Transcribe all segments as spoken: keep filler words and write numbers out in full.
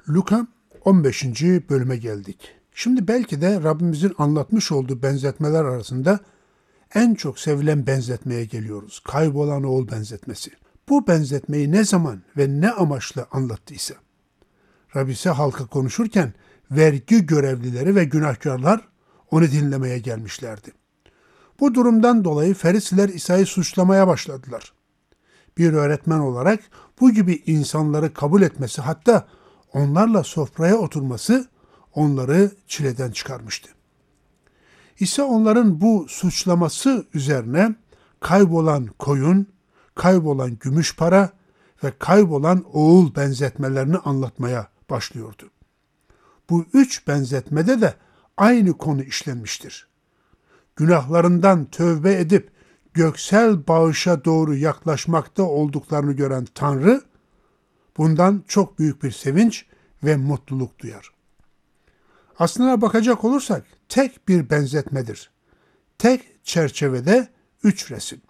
Luka on beşinci bölüme geldik. Şimdi belki de Rabbimizin anlatmış olduğu benzetmeler arasında en çok sevilen benzetmeye geliyoruz. Kaybolan oğul benzetmesi. Bu benzetmeyi ne zaman ve ne amaçla anlattıysa. Rabbi ise halka konuşurken vergi görevlileri ve günahkarlar onu dinlemeye gelmişlerdi. Bu durumdan dolayı Ferisiler İsa'yı suçlamaya başladılar. Bir öğretmen olarak bu gibi insanları kabul etmesi, hatta onlarla sofraya oturması onları çileden çıkarmıştı. İsa onların bu suçlaması üzerine kaybolan koyun, kaybolan gümüş para ve kaybolan oğul benzetmelerini anlatmaya başlıyordu. Bu üç benzetmede de aynı konu işlenmiştir. Günahlarından tövbe edip göksel bağışa doğru yaklaşmakta olduklarını gören Tanrı, bundan çok büyük bir sevinç ve mutluluk duyar. Aslına bakacak olursak tek bir benzetmedir. Tek çerçevede üç resim.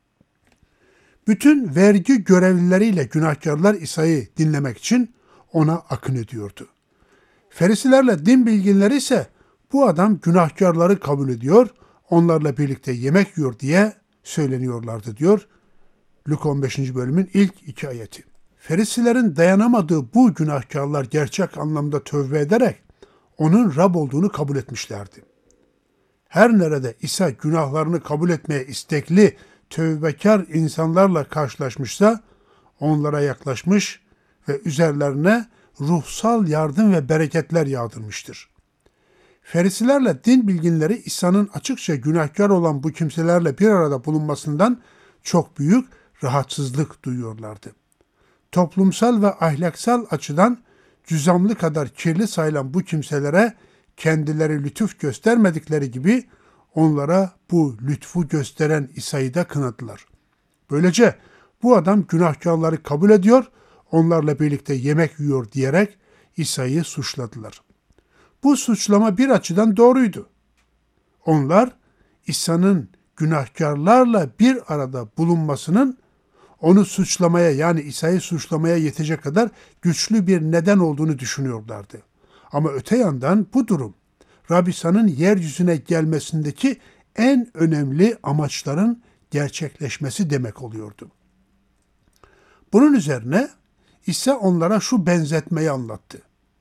Bütün vergi görevlileriyle günahkarlar İsa'yı dinlemek için ona akın ediyordu. Ferisilerle din bilginleri ise bu adam günahkarları kabul ediyor, onlarla birlikte yemek yiyor diye söyleniyorlardı diyor Luka on beşinci bölümün ilk iki ayeti. Ferisilerin dayanamadığı bu günahkarlar gerçek anlamda tövbe ederek onun Rab olduğunu kabul etmişlerdi. Her nerede İsa günahlarını kabul etmeye istekli, tövbekar insanlarla karşılaşmışsa onlara yaklaşmış ve üzerlerine ruhsal yardım ve bereketler yağdırmıştır. Ferisilerle din bilginleri İsa'nın açıkça günahkar olan bu kimselerle bir arada bulunmasından çok büyük rahatsızlık duyuyorlardı. Toplumsal ve ahlaksal açıdan cüzamlı kadar kirli sayılan bu kimselere kendileri lütuf göstermedikleri gibi onlara bu lütfu gösteren İsa'yı da kınadılar. Böylece bu adam günahkarları kabul ediyor, onlarla birlikte yemek yiyor diyerek İsa'yı suçladılar. Bu suçlama bir açıdan doğruydu. Onlar İsa'nın günahkarlarla bir arada bulunmasının onu suçlamaya, yani İsa'yı suçlamaya yetecek kadar güçlü bir neden olduğunu düşünüyorlardı. Ama öte yandan bu durum Rab İsa'nın yeryüzüne gelmesindeki en önemli amaçların gerçekleşmesi demek oluyordu. Bunun üzerine İsa onlara şu benzetmeyi anlattı.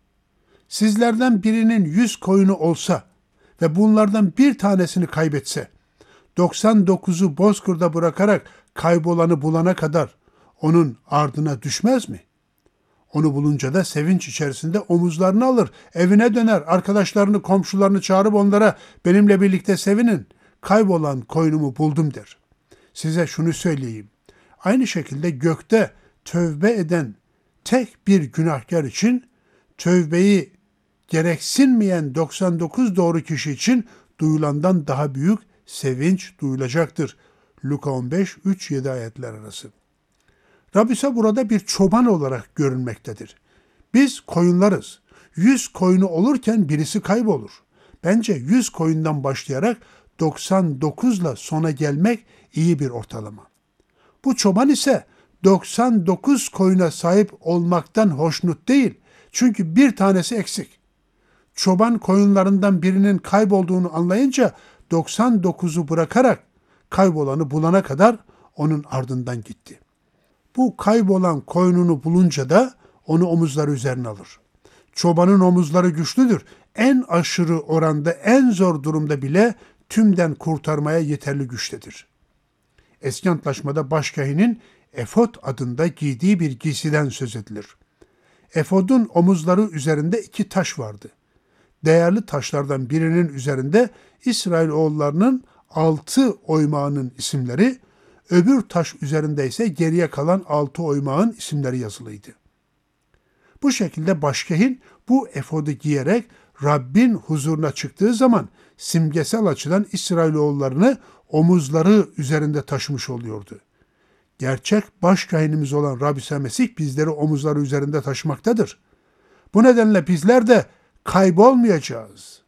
Sizlerden birinin yüz koyunu olsa ve bunlardan bir tanesini kaybetse, doksan dokuzu bozkırda bırakarak kaybolanı bulana kadar onun ardına düşmez mi? Onu bulunca da sevinç içerisinde omuzlarını alır, evine döner, arkadaşlarını, komşularını çağırıp onlara benimle birlikte sevinin, kaybolan koyunumu buldum der. Size şunu söyleyeyim, aynı şekilde gökte tövbe eden tek bir günahkar için tövbeyi gereksinmeyen doksan dokuz doğru kişi için duyulandan daha büyük sevinç duyulacaktır. Luka on beş üç yedi ayetler arası. Rab ise burada bir çoban olarak görünmektedir. Biz koyunlarız. Yüz koyunu olurken birisi kaybolur. Bence yüz koyundan başlayarak doksan dokuzla sona gelmek iyi bir ortalama. Bu çoban ise doksan dokuz koyuna sahip olmaktan hoşnut değil. Çünkü bir tanesi eksik. Çoban koyunlarından birinin kaybolduğunu anlayınca doksan dokuzu bırakarak kaybolanı bulana kadar onun ardından gitti. Bu kaybolan koyununu bulunca da onu omuzları üzerine alır. Çobanın omuzları güçlüdür. En aşırı oranda, en zor durumda bile tümden kurtarmaya yeterli güçtedir. Eski Antlaşmada başkahinin efod adında giydiği bir giysiden söz edilir. Efodun omuzları üzerinde iki taş vardı. Değerli taşlardan birinin üzerinde İsrailoğullarının altı oymağının isimleri, öbür taş üzerinde ise geriye kalan altı oymağın isimleri yazılıydı. Bu şekilde başkahin bu efodu giyerek Rabbin huzuruna çıktığı zaman simgesel açıdan İsrailoğullarını omuzları üzerinde taşımış oluyordu. Gerçek başkahinimiz olan Rab İsa Mesih bizleri omuzları üzerinde taşımaktadır. Bu nedenle bizler de kaybolmayacağız.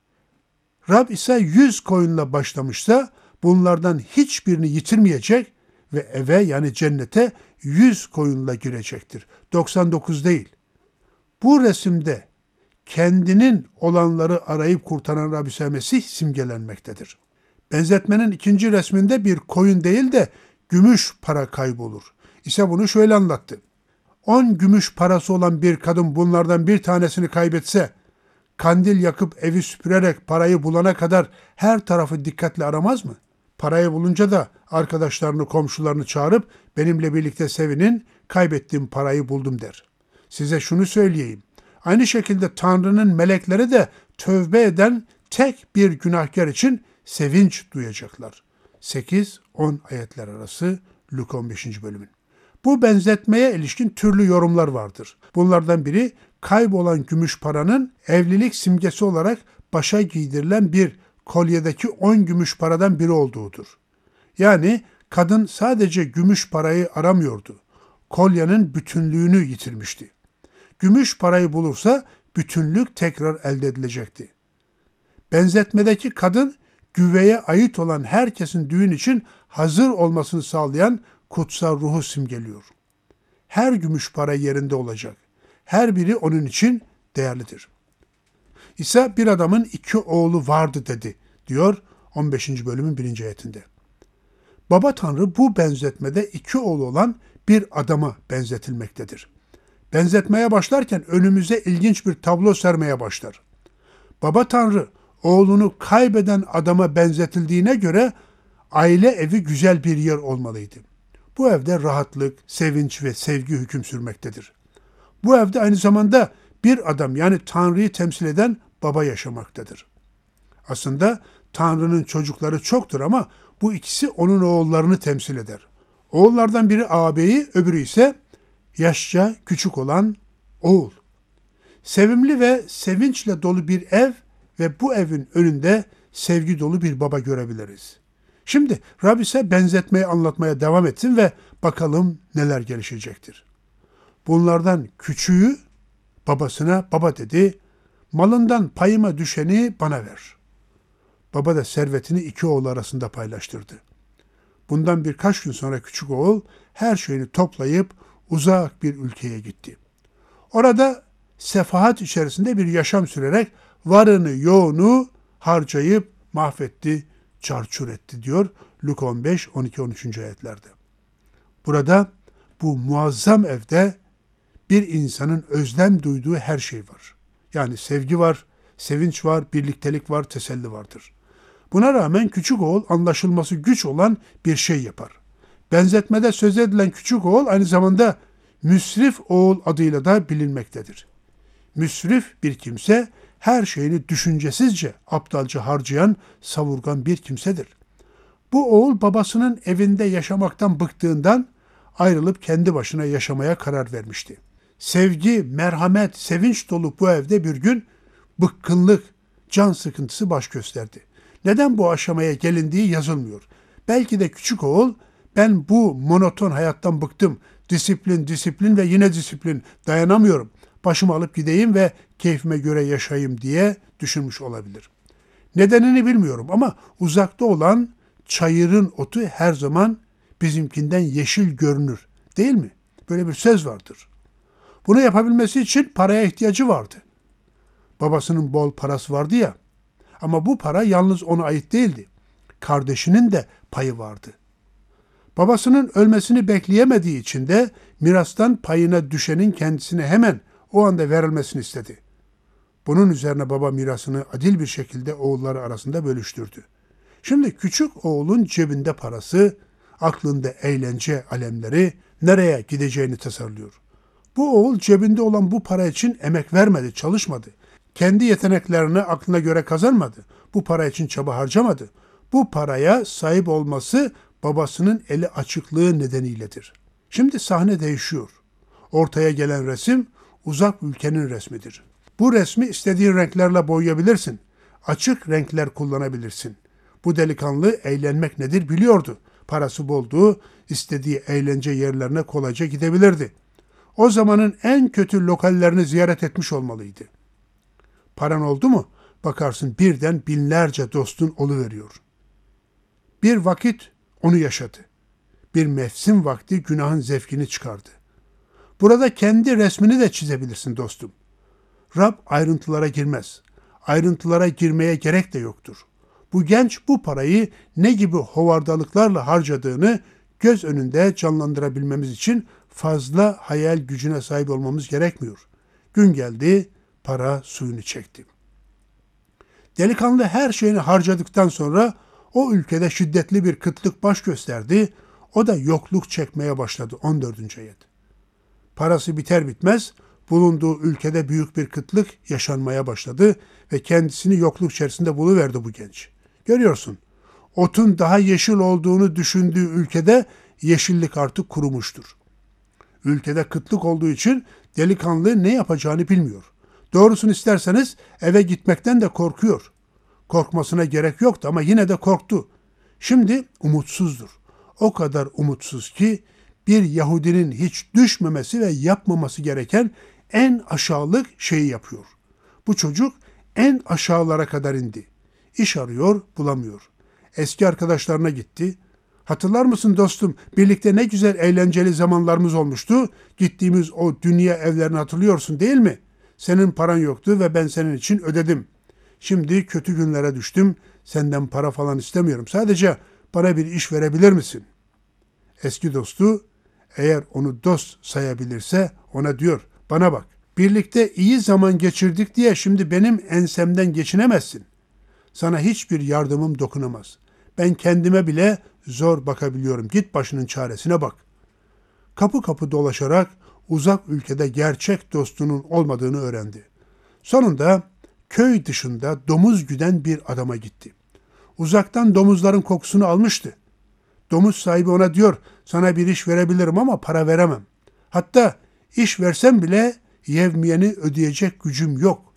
Rab İsa yüz koyunla başlamışsa bunlardan hiçbirini yitirmeyecek ve eve, yani cennete yüz koyunla girecektir. doksan dokuz değil. Bu resimde kendinin olanları arayıp kurtaran Rabbi İsa Mesih simgelenmektedir. Benzetmenin ikinci resminde bir koyun değil de gümüş para kaybolur. İsa bunu şöyle anlattı. On gümüş parası olan bir kadın bunlardan bir tanesini kaybetse, kandil yakıp evi süpürerek parayı bulana kadar her tarafı dikkatle aramaz mı? Parayı bulunca da arkadaşlarını, komşularını çağırıp benimle birlikte sevinin, kaybettiğim parayı buldum der. Size şunu söyleyeyim. Aynı şekilde Tanrı'nın melekleri de tövbe eden tek bir günahkar için sevinç duyacaklar. sekiz on ayetler arası Luka on beşinci bölümün. Bu benzetmeye ilişkin türlü yorumlar vardır. Bunlardan biri kaybolan gümüş paranın evlilik simgesi olarak başa giydirilen bir kolyedeki on gümüş paradan biri olduğudur. Yani kadın sadece gümüş parayı aramıyordu. Kolyenin bütünlüğünü yitirmişti. Gümüş parayı bulursa bütünlük tekrar elde edilecekti. Benzetmedeki kadın güveye ait olan herkesin düğün için hazır olmasını sağlayan kutsal ruhu simgeliyor. Her gümüş para yerinde olacak. Her biri onun için değerlidir. İsa bir adamın iki oğlu vardı dedi diyor on beşinci bölümün birinci ayetinde. Baba Tanrı bu benzetmede iki oğlu olan bir adama benzetilmektedir. Benzetmeye başlarken önümüze ilginç bir tablo sermeye başlar. Baba Tanrı oğlunu kaybeden adama benzetildiğine göre aile evi güzel bir yer olmalıydı. Bu evde rahatlık, sevinç ve sevgi hüküm sürmektedir. Bu evde aynı zamanda bir adam yani Tanrı'yı temsil eden baba yaşamaktadır. Aslında Tanrı'nın çocukları çoktur ama bu ikisi onun oğullarını temsil eder. Oğullardan biri ağabeyi, öbürü ise yaşça küçük olan oğul. Sevimli ve sevinçle dolu bir ev ve bu evin önünde sevgi dolu bir baba görebiliriz. Şimdi Rabbi ise benzetmeyi anlatmaya devam etsin ve bakalım neler gelişecektir. Bunlardan küçüğü babasına baba dedi, malından payıma düşeni bana ver. Baba da servetini iki oğlu arasında paylaştırdı. Bundan birkaç gün sonra küçük oğul her şeyini toplayıp uzak bir ülkeye gitti. Orada sefahat içerisinde bir yaşam sürerek varını yoğunu harcayıp mahvetti, çarçur etti diyor Luka on beş on iki on üç ayetlerde. Burada bu muazzam evde bir insanın özlem duyduğu her şey var. Yani sevgi var, sevinç var, birliktelik var, teselli vardır. Buna rağmen küçük oğul anlaşılması güç olan bir şey yapar. Benzetmede söz edilen küçük oğul aynı zamanda müsrif oğul adıyla da bilinmektedir. Müsrif bir kimse her şeyini düşüncesizce, aptalca harcayan, savurgan bir kimsedir. Bu oğul babasının evinde yaşamaktan bıktığından ayrılıp kendi başına yaşamaya karar vermişti. Sevgi, merhamet, sevinç dolu bu evde bir gün bıkkınlık, can sıkıntısı baş gösterdi. Neden bu aşamaya gelindiği yazılmıyor. Belki de küçük oğul, ben bu monoton hayattan bıktım, disiplin, disiplin ve yine disiplin, dayanamıyorum, başımı alıp gideyim ve keyfime göre yaşayayım diye düşünmüş olabilir. Nedenini bilmiyorum ama uzakta olan çayırın otu her zaman bizimkinden yeşil görünür, değil mi? Böyle bir söz vardır. Bunu yapabilmesi için paraya ihtiyacı vardı. Babasının bol parası vardı ya, ama bu para yalnız ona ait değildi. Kardeşinin de payı vardı. Babasının ölmesini bekleyemediği için de mirastan payına düşenin kendisine hemen o anda verilmesini istedi. Bunun üzerine baba mirasını adil bir şekilde oğulları arasında bölüştürdü. Şimdi küçük oğlun cebinde parası, aklında eğlence alemleri, nereye gideceğini tasarlıyor. Bu oğul cebinde olan bu para için emek vermedi, çalışmadı. Kendi yeteneklerini aklına göre kazanmadı. Bu para için çaba harcamadı. Bu paraya sahip olması babasının eli açıklığı nedeniyledir. Şimdi sahne değişiyor. Ortaya gelen resim uzak ülkenin resmidir. Bu resmi istediğin renklerle boyayabilirsin. Açık renkler kullanabilirsin. Bu delikanlı eğlenmek nedir biliyordu. Parası boldu, istediği eğlence yerlerine kolayca gidebilirdi. O zamanın en kötü lokallerini ziyaret etmiş olmalıydı. Paran oldu mu? Bakarsın birden binlerce dostun oluveriyor. Bir vakit onu yaşadı. Bir mevsim vakti günahın zevkini çıkardı. Burada kendi resmini de çizebilirsin dostum. Rab ayrıntılara girmez. Ayrıntılara girmeye gerek de yoktur. Bu genç bu parayı ne gibi hovardalıklarla harcadığını göz önünde canlandırabilmemiz için fazla hayal gücüne sahip olmamız gerekmiyor. Gün geldi, para suyunu çekti. Delikanlı her şeyini harcadıktan sonra o ülkede şiddetli bir kıtlık baş gösterdi. O da yokluk çekmeye başladı. on dördüncü ayet. Parası biter bitmez bulunduğu ülkede büyük bir kıtlık yaşanmaya başladı ve kendisini yokluk içerisinde buluverdi bu genç. Görüyorsun, otun daha yeşil olduğunu düşündüğü ülkede yeşillik artık kurumuştur. Ülkede kıtlık olduğu için delikanlı ne yapacağını bilmiyor. Doğrusunu isterseniz eve gitmekten de korkuyor. Korkmasına gerek yoktu ama yine de korktu. Şimdi umutsuzdur. O kadar umutsuz ki bir Yahudinin hiç düşmemesi ve yapmaması gereken en aşağılık şeyi yapıyor. Bu çocuk en aşağılara kadar indi. İş arıyor, bulamıyor. Eski arkadaşlarına gitti. Hatırlar mısın dostum, birlikte ne güzel eğlenceli zamanlarımız olmuştu. Gittiğimiz o dünya evlerini hatırlıyorsun değil mi? Senin paran yoktu ve ben senin için ödedim. Şimdi kötü günlere düştüm. Senden para falan istemiyorum. Sadece bana bir iş verebilir misin? Eski dostu eğer onu dost sayabilirse ona diyor, bana bak, birlikte iyi zaman geçirdik diye şimdi benim ensemden geçinemezsin. Sana hiçbir yardımım dokunamaz. Ben kendime bile zor bakabiliyorum. Git başının çaresine bak. Kapı kapı dolaşarak uzak ülkede gerçek dostunun olmadığını öğrendi. Sonunda köy dışında domuz güden bir adama gitti. Uzaktan domuzların kokusunu almıştı. Domuz sahibi ona diyor, sana bir iş verebilirim ama para veremem. Hatta iş versem bile yevmiyeni ödeyecek gücüm yok.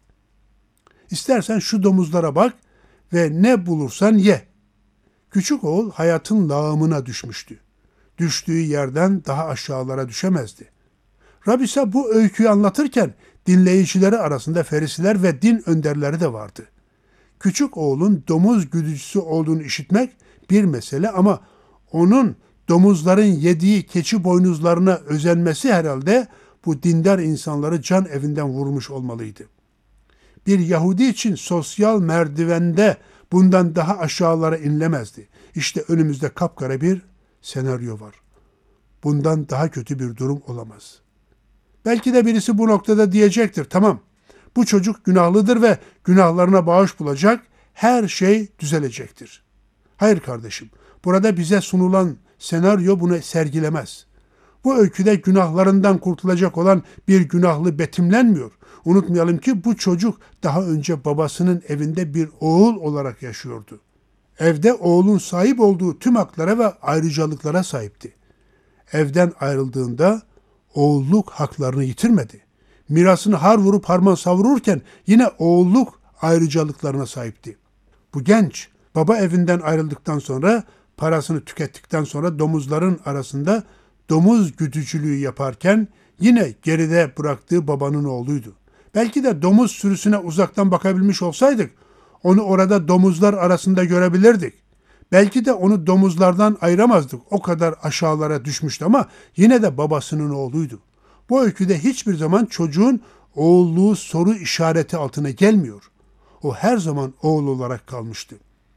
İstersen şu domuzlara bak ve ne bulursan ye. Küçük oğul hayatın lağımına düşmüştü. Düştüğü yerden daha aşağılara düşemezdi. Rab ise bu öyküyü anlatırken dinleyicileri arasında ferisiler ve din önderleri de vardı. Küçük oğlun domuz güdücüsü olduğunu işitmek bir mesele ama onun domuzların yediği keçi boynuzlarına özenmesi herhalde bu dindar insanları can evinden vurmuş olmalıydı. Bir Yahudi için sosyal merdivende bundan daha aşağılara inilemezdi. İşte önümüzde kapkara bir senaryo var. Bundan daha kötü bir durum olamaz. Belki de birisi bu noktada diyecektir, tamam, bu çocuk günahlıdır ve günahlarına bağış bulacak, her şey düzelecektir. Hayır kardeşim, burada bize sunulan senaryo bunu sergilemez. Bu öyküde günahlarından kurtulacak olan bir günahlı betimlenmiyor. Unutmayalım ki bu çocuk daha önce babasının evinde bir oğul olarak yaşıyordu. Evde oğlun sahip olduğu tüm haklara ve ayrıcalıklara sahipti. Evden ayrıldığında oğulluk haklarını yitirmedi. Mirasını har vurup harman savururken yine oğulluk ayrıcalıklarına sahipti. Bu genç baba evinden ayrıldıktan sonra, parasını tükettikten sonra domuzların arasında domuz güdücülüğü yaparken yine geride bıraktığı babanın oğluydu. Belki de domuz sürüsüne uzaktan bakabilmiş olsaydık onu orada domuzlar arasında görebilirdik. Belki de onu domuzlardan ayıramazdık. O kadar aşağılara düşmüştü ama yine de babasının oğluydu. Bu öyküde hiçbir zaman çocuğun oğulluğu soru işareti altına gelmiyor. O her zaman oğul olarak kalmıştı.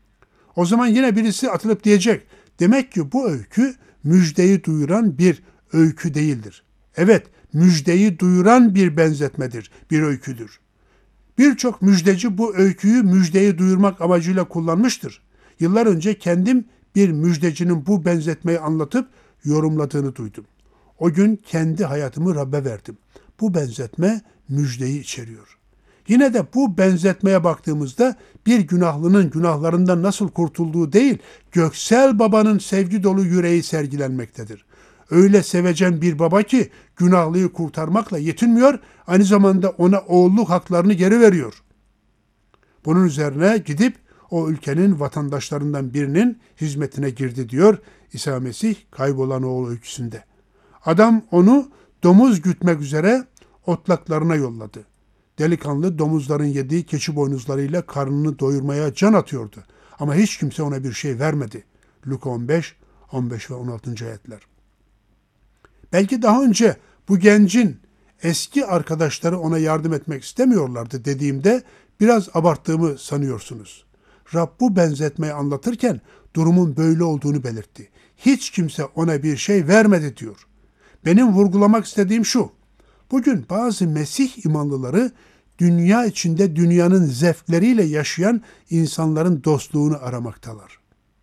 O zaman yine birisi atılıp diyecek, demek ki bu öykü müjdeyi duyuran bir öykü değildir. Evet, müjdeyi duyuran bir benzetmedir, bir öyküdür. Birçok müjdeci bu öyküyü müjdeyi duyurmak amacıyla kullanmıştır. Yıllar önce kendim bir müjdecinin bu benzetmeyi anlatıp yorumladığını duydum. O gün kendi hayatımı Rab'be verdim. Bu benzetme müjdeyi içeriyor. Yine de bu benzetmeye baktığımızda bir günahlının günahlarından nasıl kurtulduğu değil, göksel babanın sevgi dolu yüreği sergilenmektedir. Öyle sevecen bir baba ki günahlıyı kurtarmakla yetinmiyor, aynı zamanda ona oğulluk haklarını geri veriyor. Bunun üzerine gidip o ülkenin vatandaşlarından birinin hizmetine girdi diyor İsa Mesih kaybolan oğul öyküsünde. Adam onu domuz gütmek üzere otlaklarına yolladı. Delikanlı domuzların yediği keçi boynuzlarıyla karnını doyurmaya can atıyordu. Ama hiç kimse ona bir şey vermedi. Luka on beş, on beş ve on altıncı ayetler. Belki daha önce bu gencin eski arkadaşları ona yardım etmek istemiyorlardı dediğimde biraz abarttığımı sanıyorsunuz. Rab bu benzetmeyi anlatırken durumun böyle olduğunu belirtti. Hiç kimse ona bir şey vermedi diyor. Benim vurgulamak istediğim şu. Bugün bazı Mesih imanlıları dünya içinde dünyanın zevkleriyle yaşayan insanların dostluğunu aramaktalar.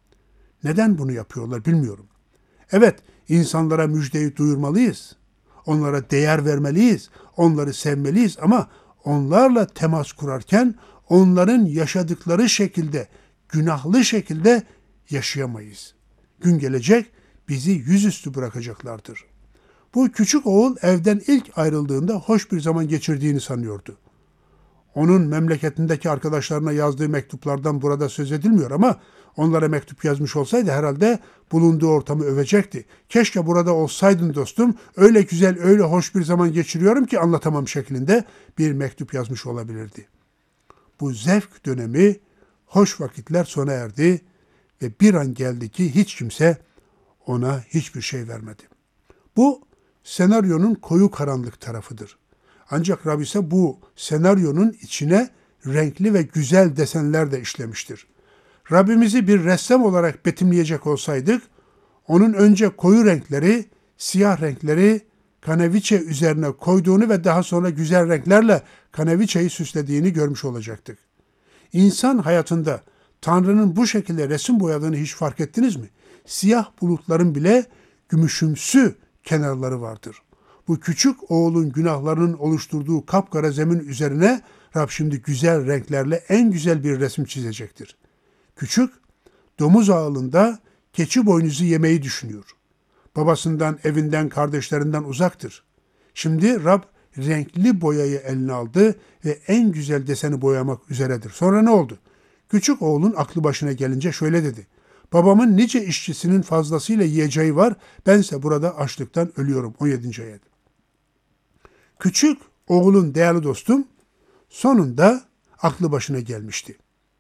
Neden bunu yapıyorlar bilmiyorum. Evet, insanlara müjdeyi duyurmalıyız. Onlara değer vermeliyiz. Onları sevmeliyiz ama onlarla temas kurarken onların yaşadıkları şekilde, günahlı şekilde yaşayamayız. Gün gelecek bizi yüzüstü bırakacaklardır. Bu küçük oğul evden ilk ayrıldığında hoş bir zaman geçirdiğini sanıyordu. Onun memleketindeki arkadaşlarına yazdığı mektuplardan burada söz edilmiyor ama onlara mektup yazmış olsaydı herhalde bulunduğu ortamı övecekti. Keşke burada olsaydın dostum, öyle güzel, öyle hoş bir zaman geçiriyorum ki anlatamam şeklinde bir mektup yazmış olabilirdi. Bu zevk dönemi, hoş vakitler sona erdi ve bir an geldi ki hiç kimse ona hiçbir şey vermedi. Bu senaryonun koyu karanlık tarafıdır. Ancak Rab ise bu senaryonun içine renkli ve güzel desenler de işlemiştir. Rabbimizi bir ressam olarak betimleyecek olsaydık, onun önce koyu renkleri, siyah renkleri kaneviçe üzerine koyduğunu ve daha sonra güzel renklerle kaneviçeyi süslediğini görmüş olacaktık. İnsan hayatında Tanrı'nın bu şekilde resim boyadığını hiç fark ettiniz mi? Siyah bulutların bile gümüşümsü kenarları vardır. Bu küçük oğlun günahlarının oluşturduğu kapkara zemin üzerine Rab şimdi güzel renklerle en güzel bir resim çizecektir. Küçük, domuz ağılında keçi boynuzu yemeyi düşünüyor. Babasından, evinden, kardeşlerinden uzaktır. Şimdi Rab renkli boyayı eline aldı ve en güzel deseni boyamak üzeredir. Sonra ne oldu? Küçük oğlun aklı başına gelince şöyle dedi. Babamın nice işçisinin fazlasıyla yiyeceği var, bense burada açlıktan ölüyorum. on yedinci ayet. Küçük oğlun değerli dostum sonunda aklı başına gelmişti.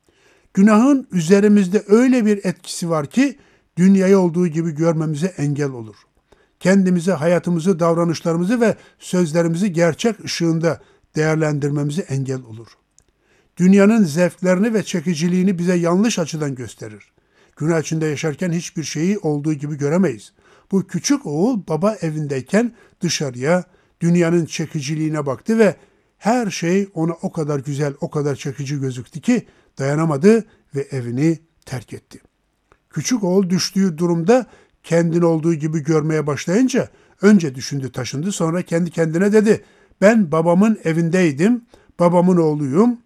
Günahın üzerimizde öyle bir etkisi var ki dünyayı olduğu gibi görmemize engel olur. Kendimizi, hayatımızı, davranışlarımızı ve sözlerimizi gerçek ışığında değerlendirmemize engel olur. Dünyanın zevklerini ve çekiciliğini bize yanlış açıdan gösterir. Günah içinde yaşarken hiçbir şeyi olduğu gibi göremeyiz. Bu küçük oğul baba evindeyken dışarıya, dünyanın çekiciliğine baktı ve her şey ona o kadar güzel, o kadar çekici gözüktü ki dayanamadı ve evini terk etti. Küçük oğul düştüğü durumda kendini olduğu gibi görmeye başlayınca önce düşündü taşındı, sonra kendi kendine dedi, ben babamın evindeydim, babamın oğluyum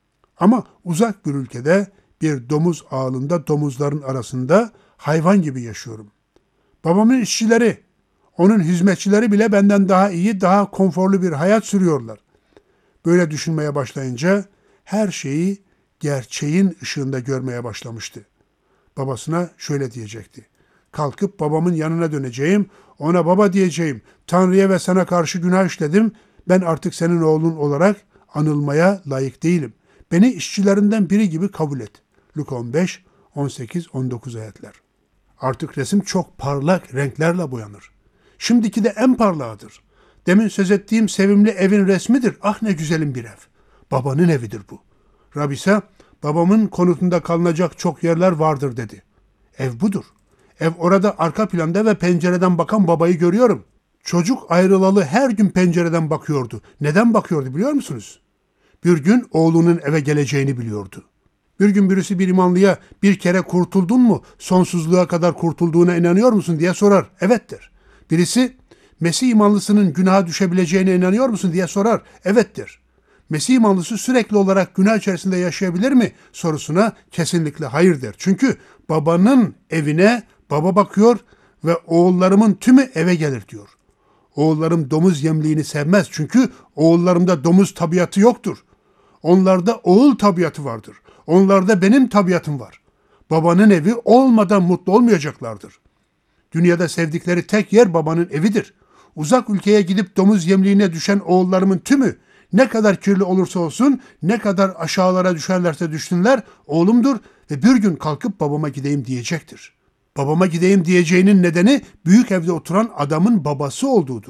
ama uzak bir ülkede bir domuz ağılında domuzların arasında hayvan gibi yaşıyorum. Babamın işçileri, onun hizmetçileri bile benden daha iyi, daha konforlu bir hayat sürüyorlar. Böyle düşünmeye başlayınca her şeyi gerçeğin ışığında görmeye başlamıştı. Babasına şöyle diyecekti. Kalkıp babamın yanına döneceğim, ona baba diyeceğim. Tanrı'ya ve sana karşı günah işledim. Ben artık senin oğlun olarak anılmaya layık değilim. Beni işçilerinden biri gibi kabul et. Luka on beş, on sekiz, on dokuz ayetler. Artık resim çok parlak renklerle boyanır. Şimdiki de en parlağıdır. Demin söz ettiğim sevimli evin resmidir. Ah ne güzelim bir ev. Babanın evidir bu. Rab ise babamın konutunda kalınacak çok yerler vardır dedi. Ev budur. Ev orada arka planda ve pencereden bakan babayı görüyorum. Çocuk ayrılalı her gün pencereden bakıyordu. Neden bakıyordu biliyor musunuz? Bir gün oğlunun eve geleceğini biliyordu. Bir gün birisi bir imanlıya bir kere kurtuldun mu, sonsuzluğa kadar kurtulduğuna inanıyor musun diye sorar. Evet der. Birisi Mesih imanlısının günaha düşebileceğine inanıyor musun diye sorar. Evet der. Mesih imanlısı sürekli olarak günah içerisinde yaşayabilir mi sorusuna kesinlikle hayır der. Çünkü babanın evine baba bakıyor ve oğullarımın tümü eve gelir diyor. Oğullarım domuz yemliğini sevmez çünkü oğullarımda domuz tabiatı yoktur. Onlarda oğul tabiatı vardır. Onlarda benim tabiatım var. Babanın evi olmadan mutlu olmayacaklardır. Dünyada sevdikleri tek yer babanın evidir. Uzak ülkeye gidip domuz yemliğine düşen oğullarımın tümü ne kadar kirli olursa olsun, ne kadar aşağılara düşerlerse düşsünler, oğlumdur ve bir gün kalkıp babama gideyim diyecektir. Babama gideyim diyeceğinin nedeni büyük evde oturan adamın babası olduğudur.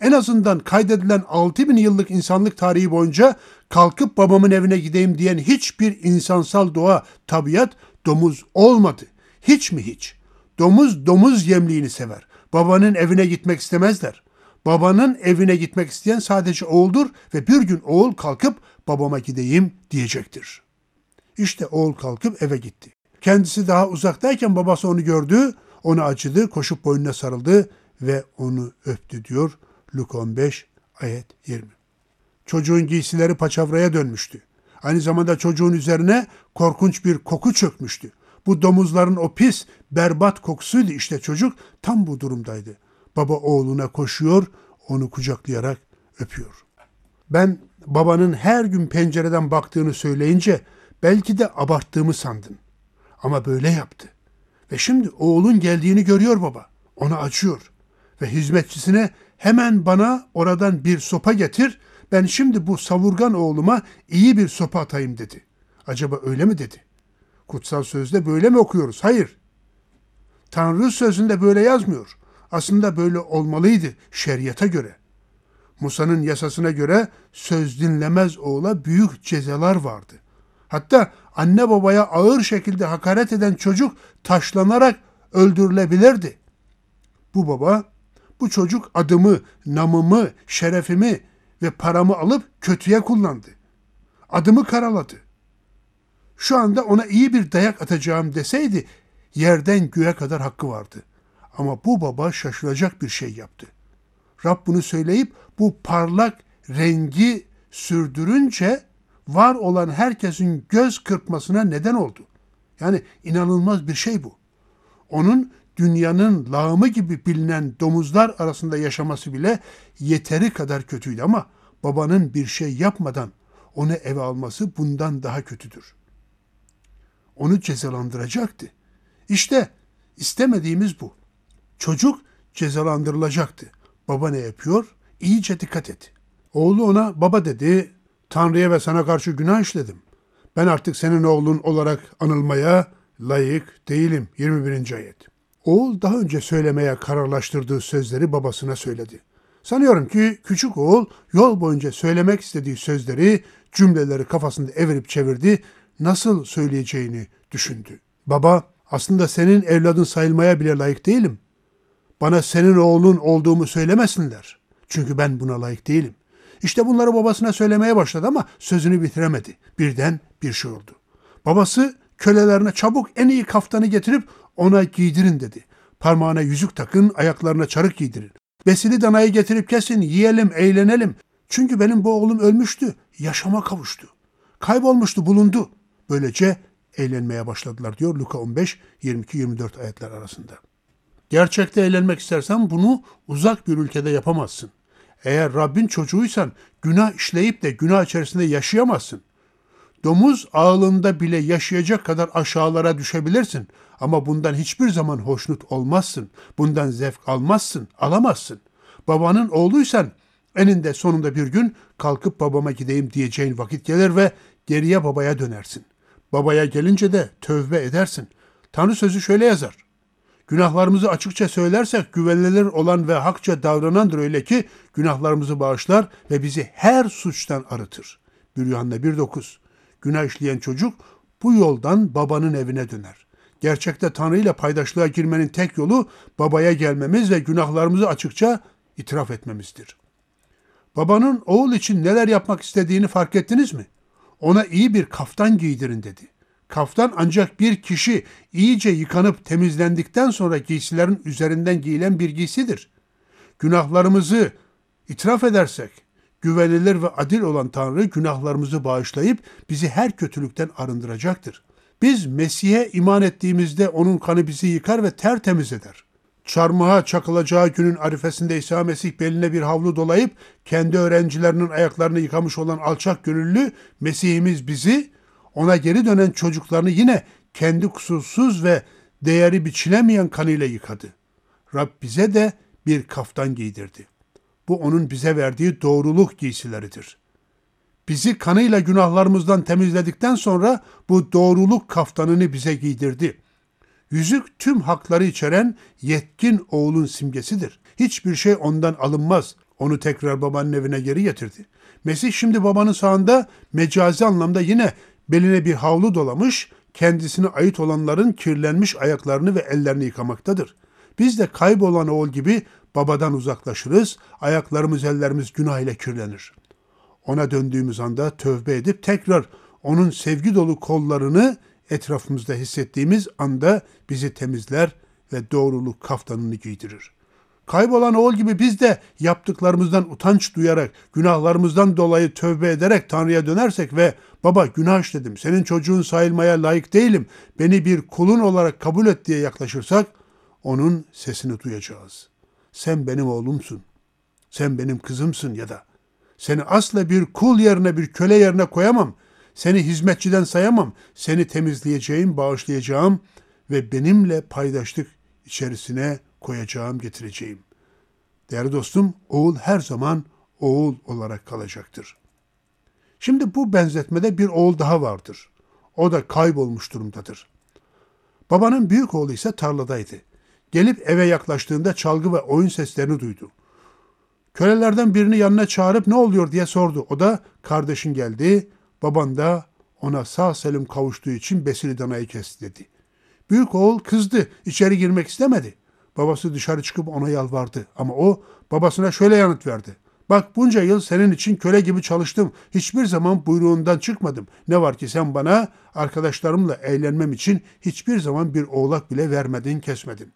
En azından kaydedilen altı bin yıllık insanlık tarihi boyunca kalkıp babamın evine gideyim diyen hiçbir insansal doğa, tabiat domuz olmadı. Hiç mi hiç? Domuz domuz yemliğini sever. Babanın evine gitmek istemezler. Babanın evine gitmek isteyen sadece oğuldur ve bir gün oğul kalkıp babama gideyim diyecektir. İşte oğul kalkıp eve gitti. Kendisi daha uzaktayken babası onu gördü, ona acıdı, koşup boynuna sarıldı ve onu öptü diyor Luka on beş ayet yirmi. Çocuğun giysileri paçavraya dönmüştü. Aynı zamanda çocuğun üzerine korkunç bir koku çökmüştü. Bu domuzların o pis, berbat kokusuydu. İşte çocuk tam bu durumdaydı. Baba oğluna koşuyor, onu kucaklayarak öpüyor. Ben babanın her gün pencereden baktığını söyleyince belki de abarttığımı sandın. Ama böyle yaptı. Ve şimdi oğlun geldiğini görüyor baba. Ona acıyor. Ve hizmetçisine hemen bana oradan bir sopa getir. Ben şimdi bu savurgan oğluma iyi bir sopa atayım dedi. Acaba öyle mi dedi? Kutsal sözde böyle mi okuyoruz? Hayır. Tanrı sözünde böyle yazmıyor. Aslında böyle olmalıydı şeriata göre. Musa'nın yasasına göre söz dinlemez oğula büyük cezalar vardı. Hatta anne babaya ağır şekilde hakaret eden çocuk taşlanarak öldürülebilirdi. Bu baba, bu çocuk adımı, namımı, şerefimi ve paramı alıp kötüye kullandı. Adımı karaladı. Şu anda ona iyi bir dayak atacağım deseydi yerden göğe kadar hakkı vardı. Ama bu baba şaşılacak bir şey yaptı. Rab bunu söyleyip bu parlak rengi sürdürünce var olan herkesin göz kırpmasına neden oldu. Yani inanılmaz bir şey bu. Onun dünyanın lağımı gibi bilinen domuzlar arasında yaşaması bile yeteri kadar kötüydü ama babanın bir şey yapmadan onu eve alması bundan daha kötüdür. Onu cezalandıracaktı. İşte istemediğimiz bu. Çocuk cezalandırılacaktı. Baba ne yapıyor? İyice dikkat et. Oğlu ona baba dedi, Tanrı'ya ve sana karşı günah işledim. Ben artık senin oğlun olarak anılmaya layık değilim. yirmi birinci ayet. Oğul daha önce söylemeye kararlaştırdığı sözleri babasına söyledi. Sanıyorum ki küçük oğul yol boyunca söylemek istediği sözleri, cümleleri kafasında evirip çevirdi, nasıl söyleyeceğini düşündü. Baba, aslında senin evladın sayılmaya bile layık değilim. Bana senin oğlun olduğumu söylemesinler. Çünkü ben buna layık değilim. İşte bunları babasına söylemeye başladı ama sözünü bitiremedi. Birden bir şey oldu. Babası kölelerine çabuk en iyi kaftanı getirip ona giydirin dedi. Parmağına yüzük takın, ayaklarına çarık giydirin. Besili danayı getirip kesin, yiyelim, eğlenelim. Çünkü benim bu oğlum ölmüştü, yaşama kavuştu. Kaybolmuştu, bulundu. Böylece eğlenmeye başladılar diyor Luka on beş yirmi iki yirmi dört ayetler arasında. Gerçekte eğlenmek istersen bunu uzak bir ülkede yapamazsın. Eğer Rabbin çocuğuysan günah işleyip de günah içerisinde yaşayamazsın. Domuz ağılında bile yaşayacak kadar aşağılara düşebilirsin. Ama bundan hiçbir zaman hoşnut olmazsın. Bundan zevk almazsın, alamazsın. Babanın oğluysan eninde sonunda bir gün kalkıp babama gideyim diyeceğin vakit gelir ve geriye babaya dönersin. Babaya gelince de tövbe edersin. Tanrı sözü şöyle yazar. Günahlarımızı açıkça söylersek güvenilir olan ve hakça davranandır öyle ki günahlarımızı bağışlar ve bizi her suçtan arıtır. bir Yuhanna bir dokuz. Günah işleyen çocuk bu yoldan babanın evine döner. Gerçekte Tanrı ile paydaşlığa girmenin tek yolu babaya gelmemiz ve günahlarımızı açıkça itiraf etmemizdir. Babanın oğul için neler yapmak istediğini fark ettiniz mi? Ona iyi bir kaftan giydirin dedi. Kaftan ancak bir kişi iyice yıkanıp temizlendikten sonra giysilerin üzerinden giyilen bir giysidir. Günahlarımızı itiraf edersek, güvenilir ve adil olan Tanrı günahlarımızı bağışlayıp bizi her kötülükten arındıracaktır. Biz Mesih'e iman ettiğimizde onun kanı bizi yıkar ve tertemiz eder. Çarmıha çakılacağı günün arifesinde İsa Mesih beline bir havlu dolayıp kendi öğrencilerinin ayaklarını yıkamış olan alçak gönüllü Mesih'imiz bizi, ona geri dönen çocuklarını yine kendi kusursuz ve değeri biçilemeyen kanıyla yıkadı. Rab bize de bir kaftan giydirdi. Bu onun bize verdiği doğruluk giysileridir. Bizi kanıyla günahlarımızdan temizledikten sonra bu doğruluk kaftanını bize giydirdi. Yüzük tüm hakları içeren yetkin oğulun simgesidir. Hiçbir şey ondan alınmaz. Onu tekrar babanın evine geri getirdi. Mesih şimdi babanın sağında mecazi anlamda yine beline bir havlu dolamış, kendisine ait olanların kirlenmiş ayaklarını ve ellerini yıkamaktadır. Biz de kaybolan oğul gibi babadan uzaklaşırız, ayaklarımız ellerimiz günah ile kirlenir. Ona döndüğümüz anda tövbe edip tekrar onun sevgi dolu kollarını etrafımızda hissettiğimiz anda bizi temizler ve doğruluk kaftanını giydirir. Kaybolan oğul gibi biz de yaptıklarımızdan utanç duyarak, günahlarımızdan dolayı tövbe ederek Tanrı'ya dönersek ve baba günah işledim, senin çocuğun sayılmaya layık değilim, beni bir kulun olarak kabul et diye yaklaşırsak onun sesini duyacağız. Sen benim oğlumsun, sen benim kızımsın ya da seni asla bir kul yerine bir köle yerine koyamam, seni hizmetçiden sayamam, seni temizleyeceğim, bağışlayacağım ve benimle paydaşlık içerisine koyacağım, getireceğim. Değerli dostum, oğul her zaman oğul olarak kalacaktır. Şimdi bu benzetmede bir oğul daha vardır. O da kaybolmuş durumdadır. Babanın büyük oğlu ise tarladaydı. Gelip eve yaklaştığında çalgı ve oyun seslerini duydu. Kölelerden birini yanına çağırıp ne oluyor diye sordu. O da kardeşin geldi, baban da ona sağ salim kavuştuğu için besili danayı kesti dedi. Büyük oğul kızdı, içeri girmek istemedi. Babası dışarı çıkıp ona yalvardı ama o babasına şöyle yanıt verdi. Bak bunca yıl senin için köle gibi çalıştım. Hiçbir zaman buyruğundan çıkmadım. Ne var ki sen bana arkadaşlarımla eğlenmem için hiçbir zaman bir oğlak bile vermedin, kesmedin.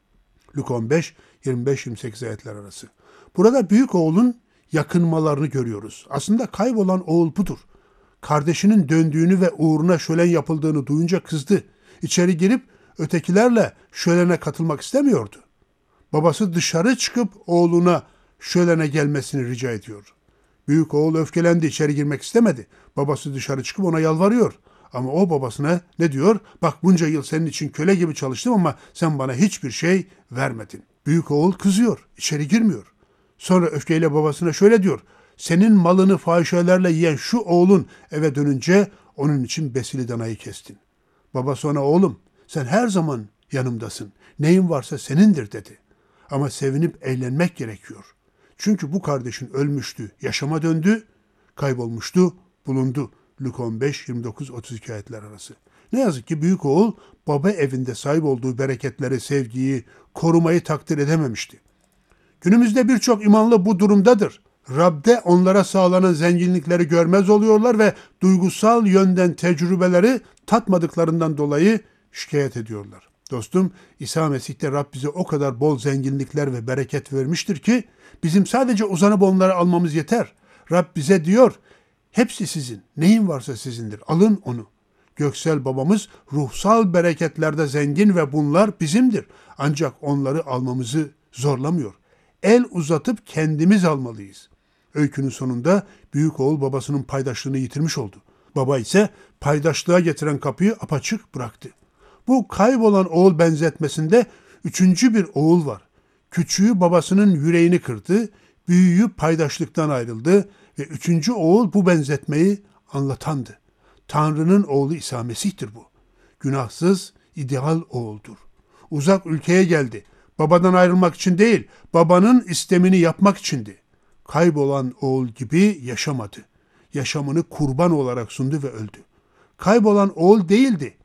Luka on beş, yirmi beş yirmi sekiz ayetler arası. Burada büyük oğlun yakınmalarını görüyoruz. Aslında kaybolan oğul budur. Kardeşinin döndüğünü ve uğruna şölen yapıldığını duyunca kızdı. İçeri girip ötekilerle şölene katılmak istemiyordu. Babası dışarı çıkıp oğluna şölene gelmesini rica ediyor. Büyük oğul öfkelendi, içeri girmek istemedi. Babası dışarı çıkıp ona yalvarıyor. Ama o babasına ne diyor? Bak bunca yıl senin için köle gibi çalıştım ama sen bana hiçbir şey vermedin. Büyük oğul kızıyor, içeri girmiyor. Sonra öfkeyle babasına şöyle diyor. Senin malını fahişelerle yiyen şu oğlun eve dönünce onun için besili danayı kestin. Babası ona oğlum sen her zaman yanımdasın. Neyin varsa senindir dedi. Ama sevinip eğlenmek gerekiyor. Çünkü bu kardeşin ölmüştü, yaşama döndü, kaybolmuştu, bulundu. Luka on beş, yirmi dokuz, otuz iki ayetler arası. Ne yazık ki büyük oğul baba evinde sahip olduğu bereketleri, sevgiyi, korumayı takdir edememişti. Günümüzde birçok imanlı bu durumdadır. Rab'de onlara sağlanan zenginlikleri görmez oluyorlar ve duygusal yönden tecrübeleri tatmadıklarından dolayı şikayet ediyorlar. Dostum, İsa Mesih'te Rab bize o kadar bol zenginlikler ve bereket vermiştir ki bizim sadece uzanıp onları almamız yeter. Rab bize diyor, hepsi sizin, neyin varsa sizindir, alın onu. Göksel babamız ruhsal bereketlerde zengin ve bunlar bizimdir. Ancak onları almamızı zorlamıyor. El uzatıp kendimiz almalıyız. Öykünün sonunda büyük oğul babasının paydaşlığını yitirmiş oldu. Baba ise paydaşlığa getiren kapıyı apaçık bıraktı. Bu kaybolan oğul benzetmesinde üçüncü bir oğul var. Küçüğü babasının yüreğini kırdı, büyüğü paydaşlıktan ayrıldı ve üçüncü oğul bu benzetmeyi anlatandı. Tanrı'nın oğlu İsa Mesih'tir bu. Günahsız, ideal oğuldur. Uzak ülkeye geldi. Babadan ayrılmak için değil, babanın istemini yapmak içindi. Kaybolan oğul gibi yaşamadı. Yaşamını kurban olarak sundu ve öldü. Kaybolan oğul değildi.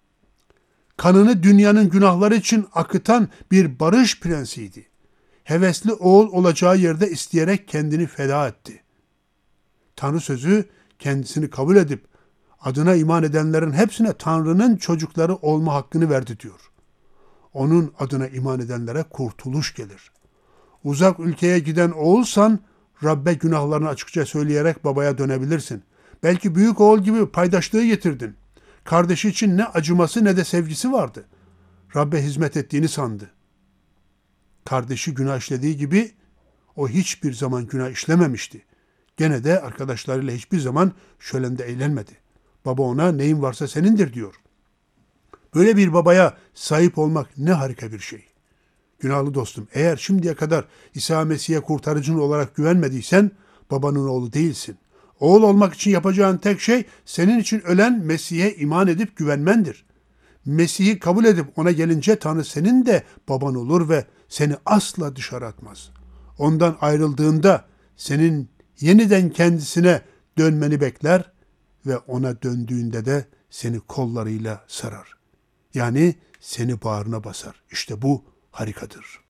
Kanını dünyanın günahları için akıtan bir barış prensiydi. Hevesli oğul olacağı yerde isteyerek kendini feda etti. Tanrı sözü kendisini kabul edip adına iman edenlerin hepsine Tanrı'nın çocukları olma hakkını verdi diyor. Onun adına iman edenlere kurtuluş gelir. Uzak ülkeye giden oğulsan Rabbe günahlarını açıkça söyleyerek babaya dönebilirsin. Belki büyük oğul gibi paydaşlığı getirdin. Kardeşi için ne acıması ne de sevgisi vardı. Rabbe hizmet ettiğini sandı. Kardeşi günah işlediği gibi o hiçbir zaman günah işlememişti. Gene de arkadaşlarıyla hiçbir zaman şölende eğlenmedi. Baba ona neyin varsa senindir diyor. Böyle bir babaya sahip olmak ne harika bir şey. Günahlı dostum, eğer şimdiye kadar İsa Mesih'e kurtarıcın olarak güvenmediysen babanın oğlu değilsin. Oğul olmak için yapacağın tek şey senin için ölen Mesih'e iman edip güvenmendir. Mesih'i kabul edip ona gelince Tanrı senin de baban olur ve seni asla dışarı atmaz. ondan ayrıldığında senin yeniden kendisine dönmeni bekler ve ona döndüğünde de seni kollarıyla sarar. Yani seni bağrına basar. İşte bu harikadır.